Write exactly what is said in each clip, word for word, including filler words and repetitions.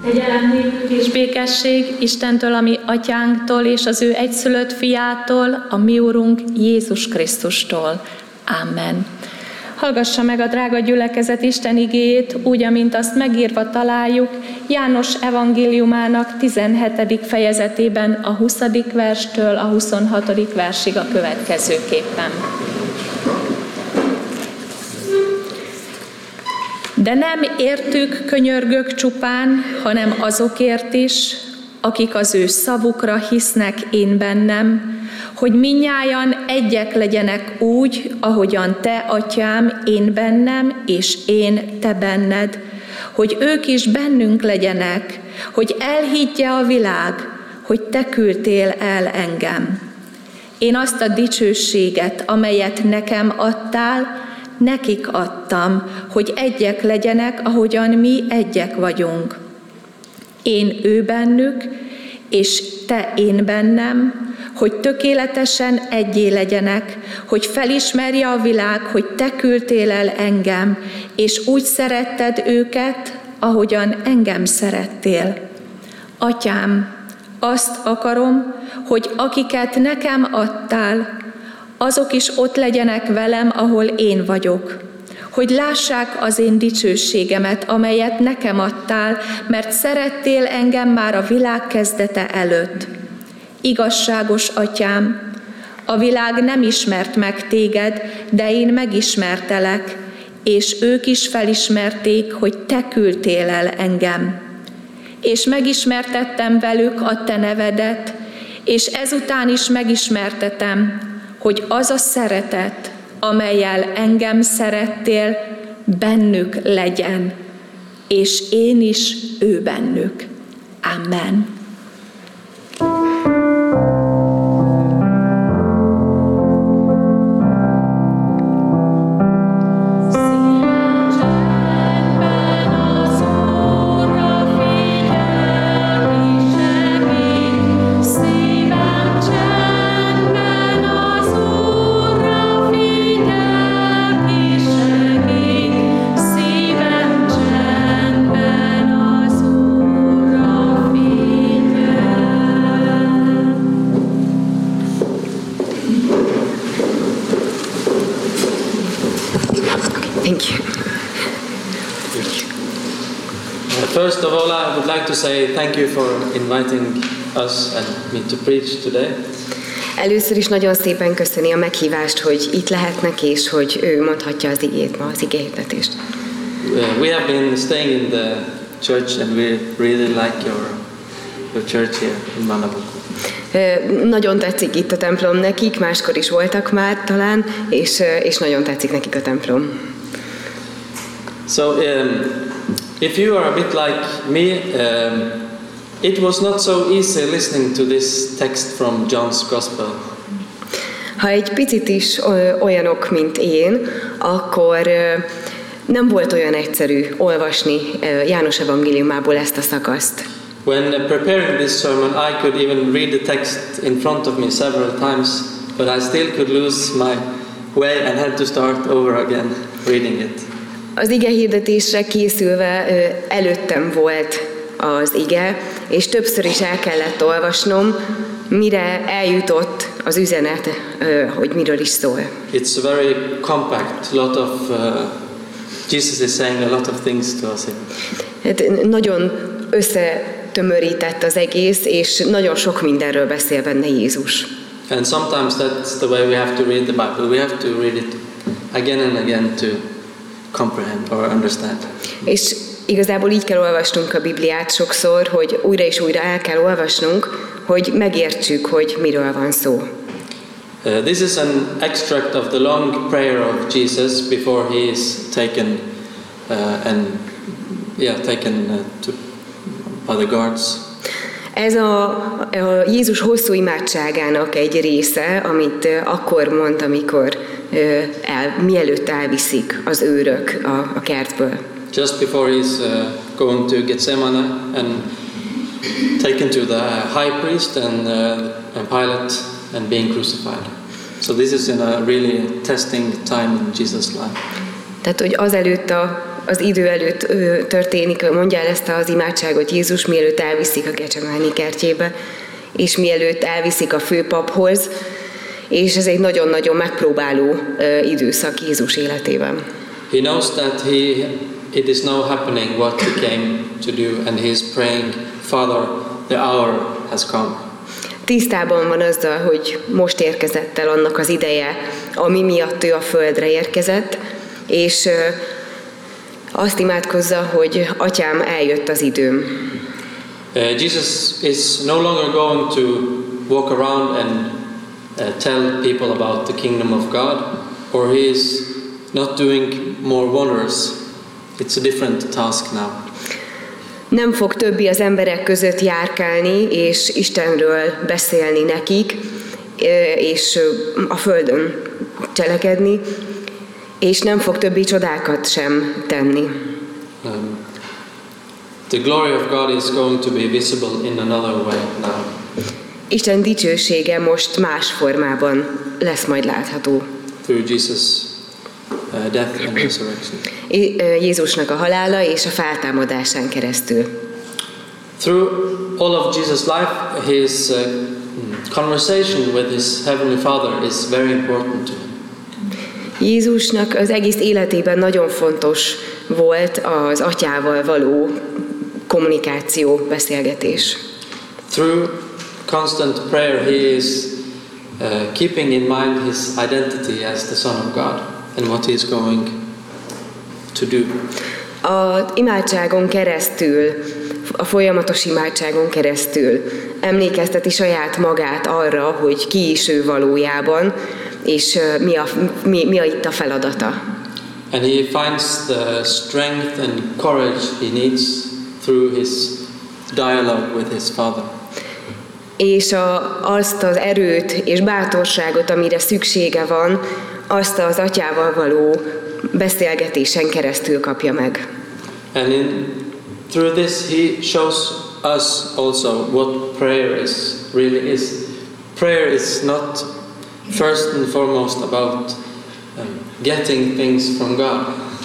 Kegyelem nékünk és békesség Istentől, a mi atyánktól és az ő egyszülött fiától, a mi Urunk Jézus Krisztustól. Amen. Hallgassa meg a drága gyülekezet Isten igéjét, úgy, amint azt megírva találjuk János evangéliumának tizenhetedik fejezetében a huszadik verstől a huszonhatodik versig a következőképpen. De nem értük könyörgök csupán, hanem azokért is, akik az ő szavukra hisznek én bennem, hogy mindnyájan egyek legyenek úgy, ahogyan te, atyám, én bennem, és én te benned, hogy ők is bennünk legyenek, hogy elhiggye a világ, hogy te küldtél el engem. Én azt a dicsőséget, amelyet nekem adtál, nekik adtam, hogy egyek legyenek, ahogyan mi egyek vagyunk. Én ő bennük, és te én bennem, hogy tökéletesen egyé legyenek, hogy felismerje a világ, hogy te küldtél el engem, és úgy szeretted őket, ahogyan engem szerettél. Atyám, azt akarom, hogy akiket nekem adtál, azok is ott legyenek velem, ahol én vagyok, hogy lássák az én dicsőségemet, amelyet nekem adtál, mert szerettél engem már a világ kezdete előtt. Igazságos atyám, a világ nem ismert meg téged, de én megismertelek, és ők is felismerték, hogy te küldtél el engem. És megismertettem velük a te nevedet, és ezután is megismertetem, hogy az a szeretet, amellyel engem szerettél, bennük legyen, és én is ő bennük. Amen. First of all, I would like to say thank you for inviting us and me to preach today. Először is nagyon szépen köszöni a meghívást, hogy itt lehetnek, és hogy ő mondhatja az igét ma, az igéhirdetést. We have been staying in the church and we really like your, your church here in Manabuku. Nagyon tetszik itt a templom nekik, máskor is voltak már talán, és, és nagyon tetszik nekik a templom. So, um, if you are a bit like me, um, it was not so easy listening to this text from John's Gospel. Ha egy picit is olyanok, mint én, akkor nem volt olyan egyszerű olvasni János evangéliumából ezt a szakaszt. When preparing this sermon, I could even read the text in front of me several times, but I still could lose my way and had to start over again reading it. Az ige hirdetésre készülve előttem volt az ige, és többször is el kellett olvasnom, mire eljutott az üzenet, hogy miről is szól. It's very compact, lot of uh, Jesus is saying a lot of things to us here. Hát nagyon összetömörített az egész, és nagyon sok mindenről beszél benne Jézus. And sometimes that's the way we have to read the Bible. We have to read it again and again to comprehend or understand. És igazából így kell olvasnunk a Bibliát sokszor, hogy újra és újra el kell olvasnunk, hogy megértsük, hogy miről van szó. Uh, this is an extract of the long prayer of Jesus before he is taken uh, and yeah, taken uh, to by the guards. Ez a, a Jézus hosszú imádságának egy része, amit akkor mond, amikor el, mielőtt elviszik az őrök a, a kertből. Just before he's uh, going to Gethsemane and taken to the high priest and, uh, and Pilate and being crucified. So this is in a really testing time in Jesus' life. Tehát, hogy azelőtt a az idő előtt ö, történik, mondja el ezt az imádságot Jézus, mielőtt elviszik a Gecsemáni kertjébe, és mielőtt elviszik a főpaphoz, és ez egy nagyon-nagyon megpróbáló ö, időszak Jézus életében. He knows that he, it is now happening what he came to do, and he is praying, Father, the hour has come. Tisztában van azzal, hogy most érkezett el annak az ideje, ami miatt ő a földre érkezett, és ö, azt imádkozza, hogy Atyám, eljött az időm. Uh, Jesus is no longer going to walk around and uh, tell people about the kingdom of God, or he is not doing more wonders. It's a different task now. Nem fog többi az emberek között járkálni, és Istenről beszélni nekik, és a földön cselekedni, és nem fog többi csodákat sem tenni. Um, the glory of God is going to be visible in another way now. Isten dicsősége most más formában lesz majd látható. Through Jesus' uh, death and resurrection. Jézusnak a halála és a feltámadásán keresztül. Through all of Jesus' life, his uh, conversation with his heavenly Father is very important to him. Jézusnak az egész életében nagyon fontos volt az Atyával való kommunikáció, beszélgetés. Through constant prayer, he is uh, keeping in mind his identity as the Son of God and what he is going to do. A imádságon keresztül, a folyamatos imádságon keresztül emlékezteti saját magát arra, hogy ki is ő valójában, és mi a, mi, mi a itt a feladata. And he finds the strength and courage he needs through his dialogue with his Father. És a, azt az erőt és bátorságot, amire szüksége van, azt az Atyával való beszélgetésen keresztül kapja meg. And in, through this he shows us also what prayer is, really is. Prayer is not first and foremost about um, getting things from God.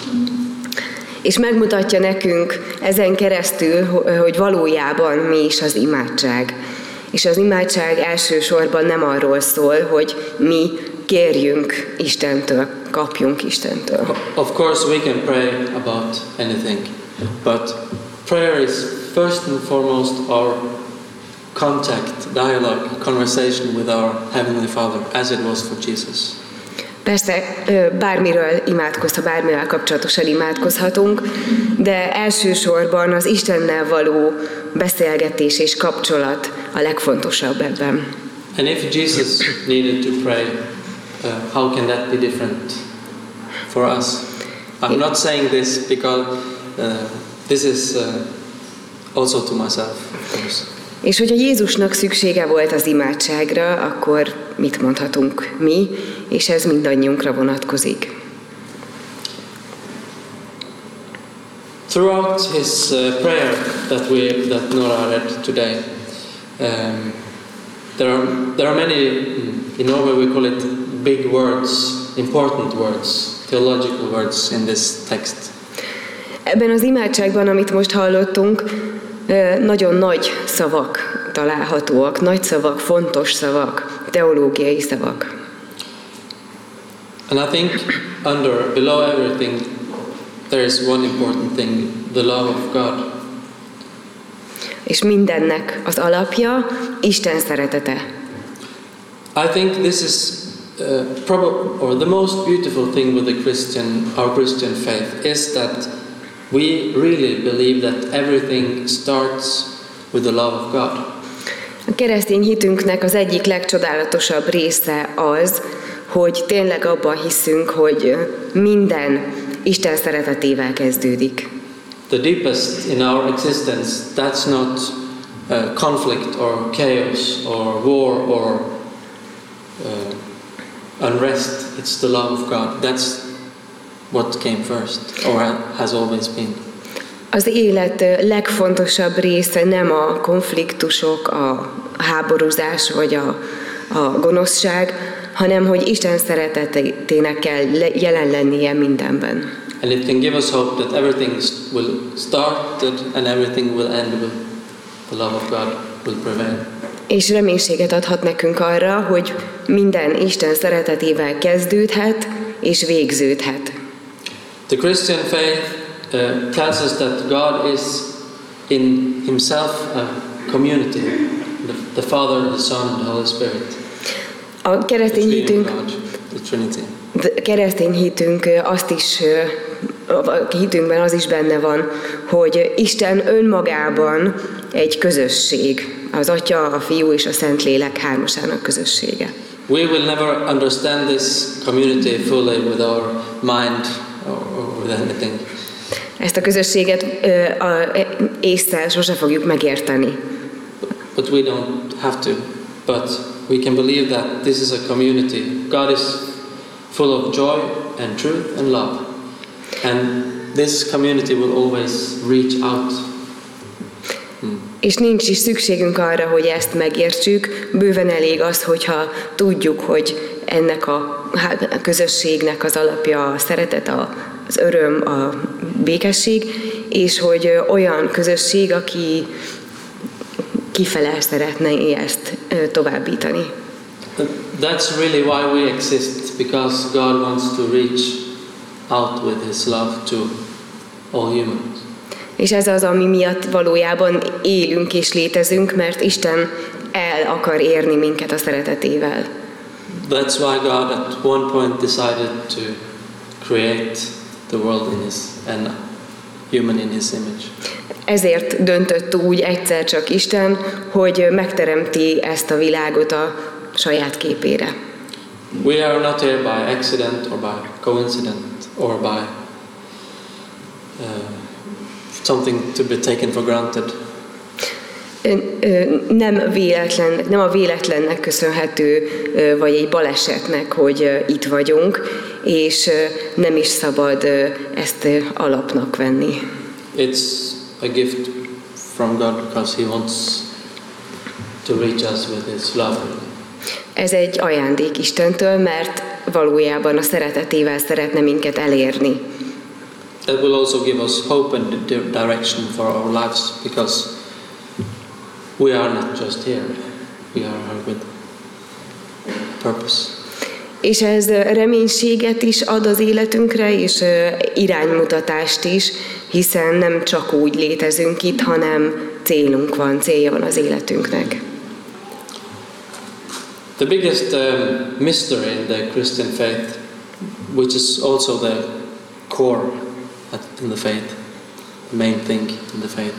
És megmutatja nekünk ezen keresztül, hogy valójában mi is az imádság. És az imádság elsősorban nem arról szól, hogy mi kérjünk Istentől, kapjunk Istentől. Of course we can pray about anything, but prayer is first and foremost our contact, dialogue, conversation with our Heavenly Father, as it was for Jesus. Persze bármiről imádkozhat, bármivel kapcsolatosan imádkozhatunk, de elsősorban az Istennel való beszélgetés és kapcsolat a legfontosabb ebben. And if Jesus needed to pray, uh, how can that be different for us? I'm not saying this because uh, this is uh, also to myself, of course. És hogyha Jézusnak szüksége volt az imádságra, akkor mit mondhatunk mi, és ez mindannyiunkra vonatkozik. Throughout his uh, prayer that we that Nora read today, um, there are there are many. In Norway we call it big words, important words, theological words in this text. Ebben az imádságban, amit most hallottunk, nagyon nagy szavak találhatóak, nagy szavak, fontos szavak, teológiai szavak. And I think under, below everything, there is one important thing, the love of God. És mindennek az alapja Isten szeretete. I think this is uh, probably, or the most beautiful thing with the Christian, our Christian faith is that we really believe that everything starts with the love of God. A keresztény hitünknek az egyik legcsodálatosabb része az, hogy tényleg abban hiszünk, hogy minden Isten szeretetével kezdődik. The deepest in our existence, that's not uh, conflict or chaos or war or uh, unrest. It's the love of God. That's what came first, or has always been. Az élet legfontosabb része nem a konfliktusok, a háborúzás vagy a, a gonoszság, hanem hogy Isten szeretetének kell jelen lennie mindenben. And it can give us hope that everything will start and everything will end with the love of God will prevail. És reménységet adhat nekünk arra, hogy minden Isten szeretetével kezdődhet és végződhet. The Christian faith uh, tells us that God is in himself a community, the, the Father, the Son, and the Holy Spirit. A keresztény hitünk, the Trinity. keresztény hitünk azt is, a hitünkben az is benne van, hogy Isten önmagában egy közösség, az Atya, a Fiú és a Szentlélek hármasának közössége. We will never understand this community fully with our mind or, or with anything. Ezt a közösséget észre sose fogjuk megérteni. But we don't have to. But we can believe that this is a community. God is full of joy and truth and love. And this community will always reach out. Hmm. És nincs is szükségünk arra, hogy ezt megértsük. Bőven elég az, hogyha tudjuk, hogy ennek a közösségnek az alapja a szeretet, az öröm, a békesség, és hogy olyan közösség, aki kifele szeretne ezt továbbítani. That's really why we exist, because God wants to reach out with his love to all humans. És ez az, ami miatt valójában élünk és létezünk, mert Isten el akar érni minket a szeretetével. That's why God at one point decided to create the world in his and human in his image. Ezért döntött úgy egyszer csak Isten, hogy megteremti ezt a világot a saját képére. We are not here by accident or by coincidence or by uh, something to be taken for granted. Nem véletlen, nem a véletlennek köszönhető, vagy egy balesetnek, hogy itt vagyunk, és nem is szabad ezt alapnak venni. It's a gift from God because he wants to reach us with his love. Ez egy ajándék Istentől, mert valójában a szeretetével szeretne minket elérni. That will also give us hope and direction for our lives because we are not just here. We are here with purpose. És ez reménységet is ad az életünkre, és iránymutatást is, hiszen nem csak úgy létezünk itt, hanem célunk van, célja van az életünknek. The biggest um, mystery in the Christian faith, which is also the core in the faith, the main thing in the faith,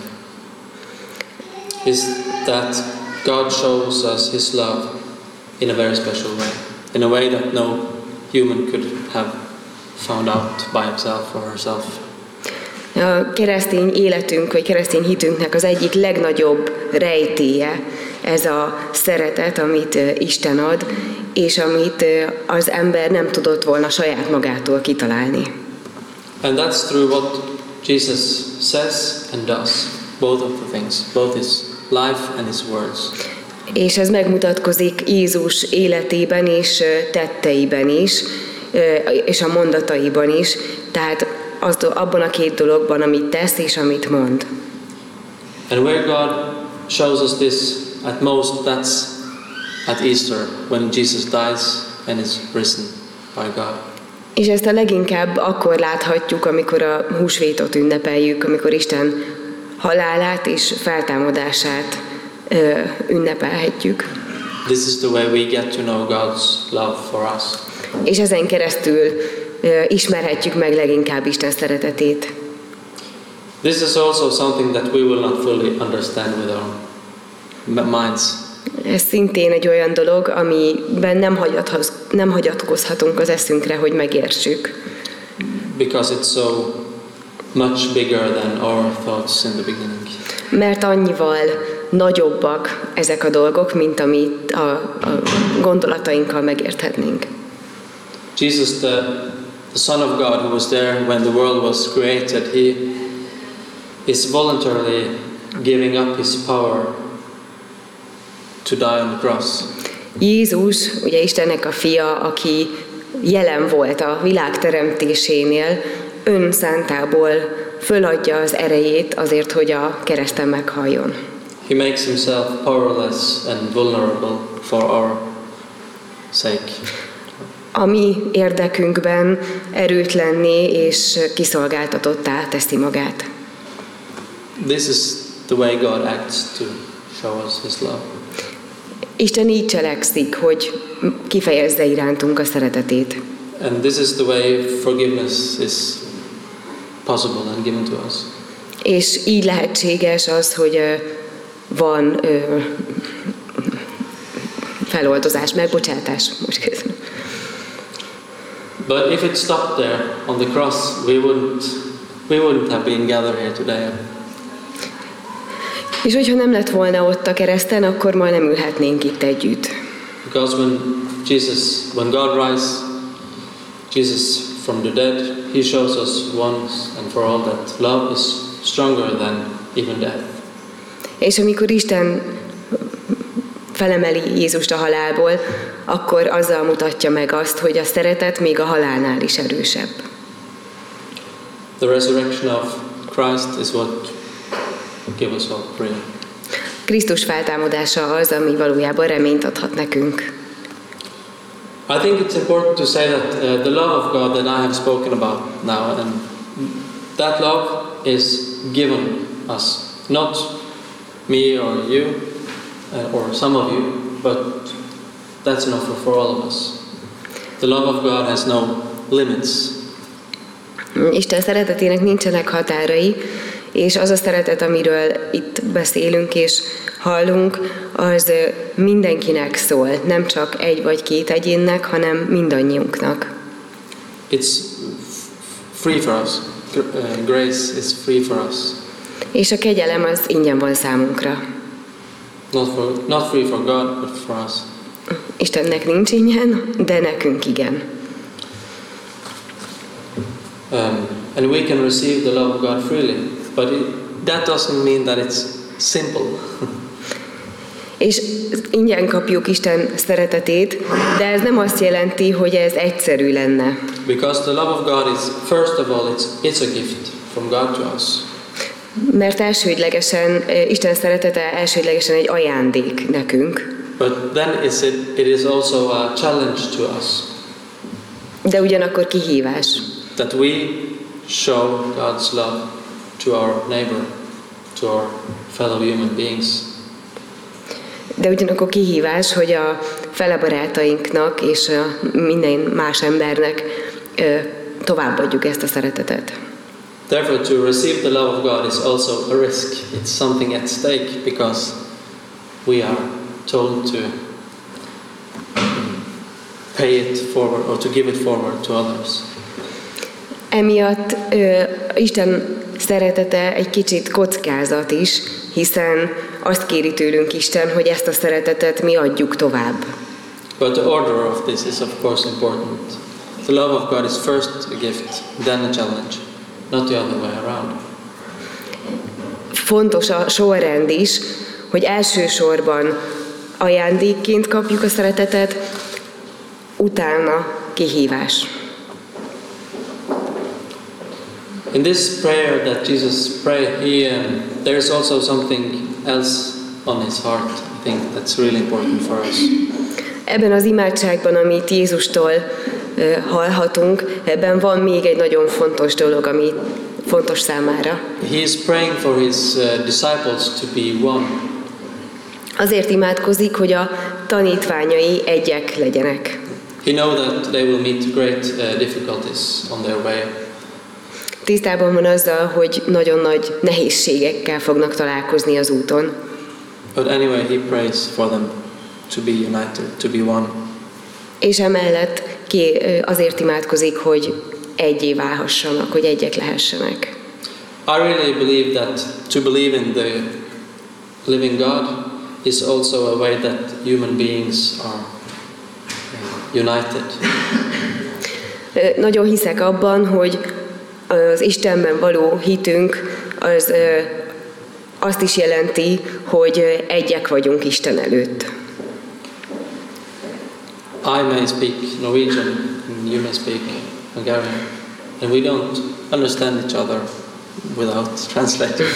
is that God shows us his love in a very special way, in a way that no human could have found out by himself or herself. A keresztény életünk, vagy keresztény hitünknek az egyik legnagyobb rejtélye ez a szeretet, amit Isten ad, és amit az ember nem tudott volna saját magától kitalálni. And that's through what Jesus says and does, both of the things, both his life and his words. És ez megmutatkozik Jézus életében és tetteiben is, és a mondataiban is, tehát az, abban a két dologban, amit tesz és amit mond. And where God shows us this at most, that's at Easter, when Jesus dies and is risen by God. És ezt a leginkább akkor láthatjuk, amikor a húsvétot ünnepeljük, amikor Isten halálát és feltámadását ö, ünnepelhetjük. This is the way we get to know God's love for us. És ezen keresztül ö, ismerhetjük meg leginkább Isten szeretetét. This is also something that we will not fully understand with our minds. Ez szintén egy olyan dolog, amiben nem, nem hagyatkozhatunk az eszünkre, hogy megértsük. Because it's so much bigger than our thoughts in the beginning. Mert annyival nagyobbak ezek a dolgok, mint amit a, a gondolatainkkal megérthetnénk. Jesus, the, the Son of God who was there when the world was created, he is voluntarily giving up his power to die on the cross. Jézus, ugye Istennek a fia, aki jelen volt a világ teremtésénél, önszántából föladja az erejét azért, hogy a kereszten meghalljon. He makes himself powerless and vulnerable for our sake. A mi érdekünkben erőtlenné és kiszolgáltatottá teszi magát. This is the way God acts to show us His love. Isten így cselekszik, hogy kifejezze irántunk a szeretetét. And this is the way forgiveness is possible and given to us. És így lehetséges az, hogy van feloldozás, megbocsátás. Most köszönöm. But if it stopped there on the cross, we wouldn't we wouldn't have been gathered here today. És hogyha nem lett volna ott a kereszten, akkor ma nem ülhetnénk itt együtt. Because when Jesus, when God rises Jesus from the dead, He shows us once and for all that love is stronger than even death. És amikor Isten felemeli Jézust a halálból, akkor azzal mutatja meg azt, hogy a szeretet még a halálnál is erősebb. The resurrection of Christ is what gives us hope, really. Krisztus feltámadása az, ami valójában reményt adhat nekünk. I think it's important to say that uh, the love of God that I have spoken about now, and that love is given us, not me or you uh, or some of you, but that's an offer for all of us. The love of God has no limits. Isten szeretetének nincsenek határai, és az a szeretet, amiről itt beszélünk és hallunk, az mindenkinek szól, nem csak egy vagy két egyénnek, hanem mindannyiunknak. It's free for us. Grace is free for us. És a kegyelem az ingyen van számunkra. Not for, not free for God, but for us. Istennek nincs ingyen, de nekünk igen. Um, and we can receive the love of God freely, but it, that doesn't mean that it's simple. És ingyen kapjuk Isten szeretetét, de ez nem azt jelenti, hogy ez egyszerű lenne. Because the love of God is, first of all, it's, it's a gift from God to us. Mert elsődlegesen, Isten szeretete elsődlegesen egy ajándék nekünk. But then it's it, it is also a challenge to us. De ugyanakkor kihívás. That we show God's love to our neighbor, to our fellow human beings. De ugyanakkor kihívás, hogy a fele barátainknak és a minden más embernek továbbadjuk ezt a szeretetet. Therefore, to receive the love of God is also a risk. It's something at stake because we are told to pay it forward or to give it forward to others. Emiatt ö, Isten szeretete egy kicsit kockázat is, hiszen azt kéri tőlünk Isten, hogy ezt a szeretetet mi adjuk tovább. But the order of this is of course important. The love of God is first a gift, then a challenge, not the other way around. Fontos a sorrend is, hogy elsősorban ajándékként kapjuk a szeretetet, utána kihívás. In this prayer that Jesus prayed, he, um, there's also something else on his heart, I think, that's really important for us. Ebben az imádságban, amit Jézustól uh, hallhatunk, ebben van még egy nagyon fontos dolog, ami fontos számára. He is praying for his uh, disciples to be one. Azért imádkozik, hogy a tanítványai egyek legyenek. He knows that they will meet great uh, difficulties on their way. Tisztában van azzal, hogy nagyon nagy nehézségekkel fognak találkozni az úton. But anyway, he prays for them to be united, to be one. És emellett ki azért imádkozik, hogy egyé válhassanak, hogy egyek lehessenek. I really believe that to believe in the living God is also a way that human beings are united. Nagyon hiszek abban, hogy az Istenben való hitünk az azt is jelenti, hogy egyek vagyunk Isten előtt. I may speak Norwegian and you may speak Hungarian, and we don't understand each other without translator.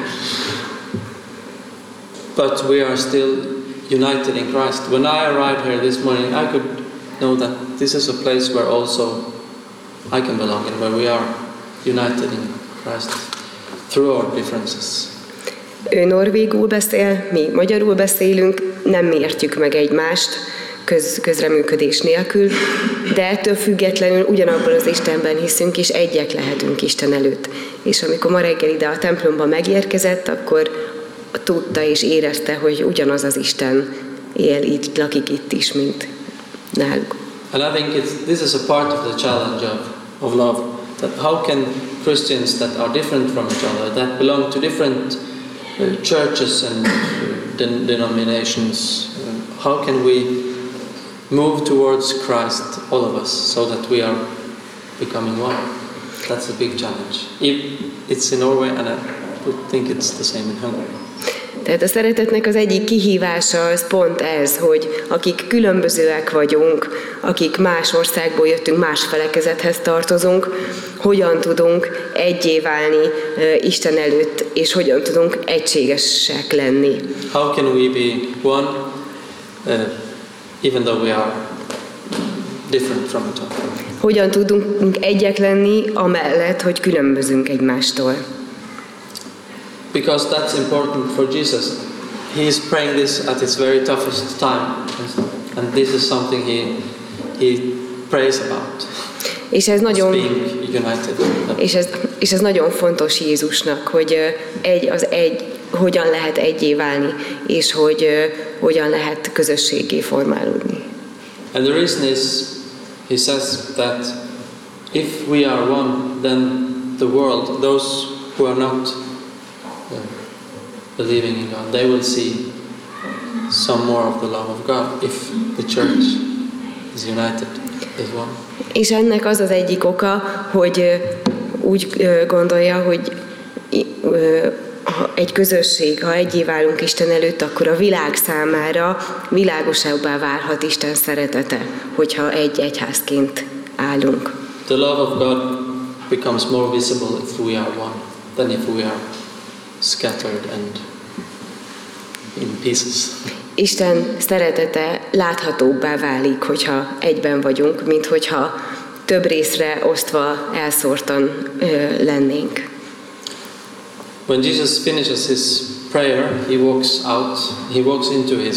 But we are still united in Christ. When I arrived here this morning, I could know that this is a place where also I can belong and where we are united in Christ through our differences. Ő norvégul beszél, mi magyarul beszélünk, nem értjük meg egymást köz, közreműködés nélkül, de ettől függetlenül ugyanabban az Istenben hiszünk, és egyek lehetünk Isten előtt. És amikor ma reggel ide a templomba megérkezett, akkor tudta és érezte, hogy ugyanaz az Isten él itt, lakik itt is, mint náluk. And I think it's, this is a part of the challenge of, of love. That how can Christians that are different from each other, that belong to different uh, churches and uh, den- denominations, uh, how can we move towards Christ, all of us, so that we are becoming one? That's a big challenge. If it's in Norway, and I would think it's the same in Hungary. Tehát a szeretetnek az egyik kihívása az pont ez, hogy akik különbözőek vagyunk, akik más országból jöttünk, más felekezethez tartozunk, hogyan tudunk egyé válni uh, Isten előtt, és hogyan tudunk egységesek lenni. How can we be one, uh, even though we are different from each other? Hogyan tudunk egyek lenni, amellett, hogy különbözünk egymástól. Because that's important for Jesus. He is praying this at its very toughest time, and this is something he he prays about. És ez nagyon being united. és ez és ez nagyon fontos Jézusnak, hogy egy az egy hogyan lehet egyé válni, és hogy hogyan lehet közösséggé formálódni. And the reason is, he says that if we are one, then the world, those who are not believing in God, they will see some more of the love of God if the church is united as one. És ennek az az egyik oka, hogy úgy gondolja, hogy ha egy közösség, ha egyé válunk Isten előtt, akkor a világ számára világosabbá válhat Isten szeretete, hogyha egy egyházként állunk. The love of God becomes more visible if we are one than if we are scattered and in pieces. Isten szeretete láthatóbbá válik, hogyha egyben vagyunk, mint hogyha több részre osztva, elszórtan ö, lennénk. When Jesus finishes his prayer, he walks out, he walks into his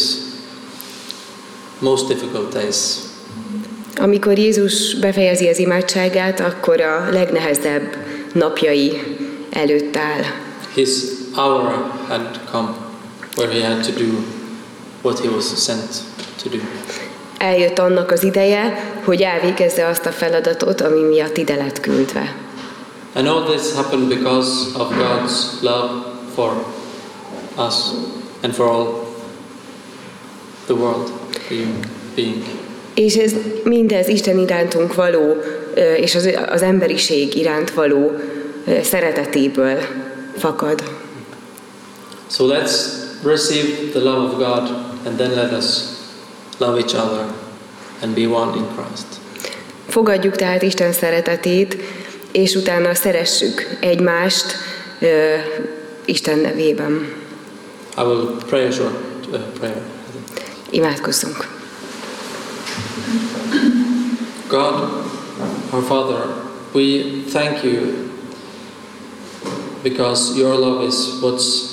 most difficult days. Amikor Jézus befejezi az imádságát, akkor a legnehezebb napjai előtt áll. His hour had come where he had to do what he was sent to do. Eljött annak az ideje, hogy elvégezze azt a feladatot, ami miatt ide lett küldve. And all this happened because of God's love for us and for all the world, the human being. És ez mindez Isten irántunk való, és az, az emberiség iránt való szeretetéből fakad. So let's receive the love of God and then let us love each other and be one in Christ. Fogadjuk tehát Isten szeretetét, és utána szeressük egymást uh, Isten nevében. I will pray a short uh, prayer. Imádkozzunk. God, our Father, we thank you because your love is what's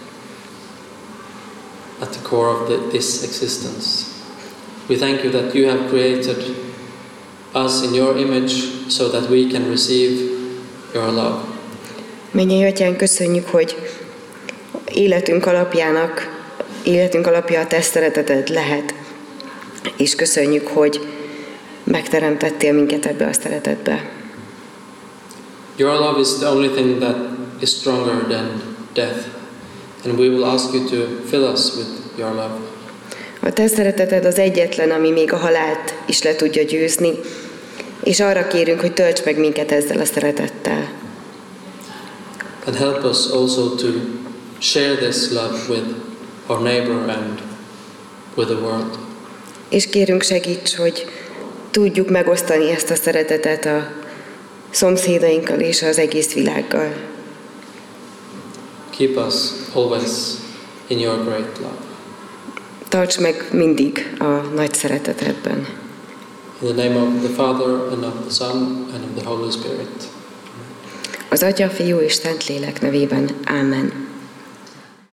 at the core of the, this existence. We thank you that you have created us in your image so that we can receive your love. Mennyei Atyánk, köszönjük, hogy életünk alapjának, életünk alapja a te szereteted lehet, és köszönjük, hogy megteremtettél minket ebbe a szeretetbe. Your love is the only thing that is stronger than death, and we will ask you to fill us with your love. A te szereteted az egyetlen, ami még a halált is le tudja győzni, és arra kérünk, hogy tölts meg minket ezzel a szeretettel. And help us also to share this love with our neighbor and with the world. És kérünk, segíts, hogy tudjuk megosztani ezt a szeretetet a szomszédainkkal és az egész világgal. Keep us always in your great love. Tarts meg mindig a nagy szeretetedben. In the name of the Father, and of the Son, and of the Holy Spirit. Az Atya, Fiú és Szentlélek nevében. Ámen.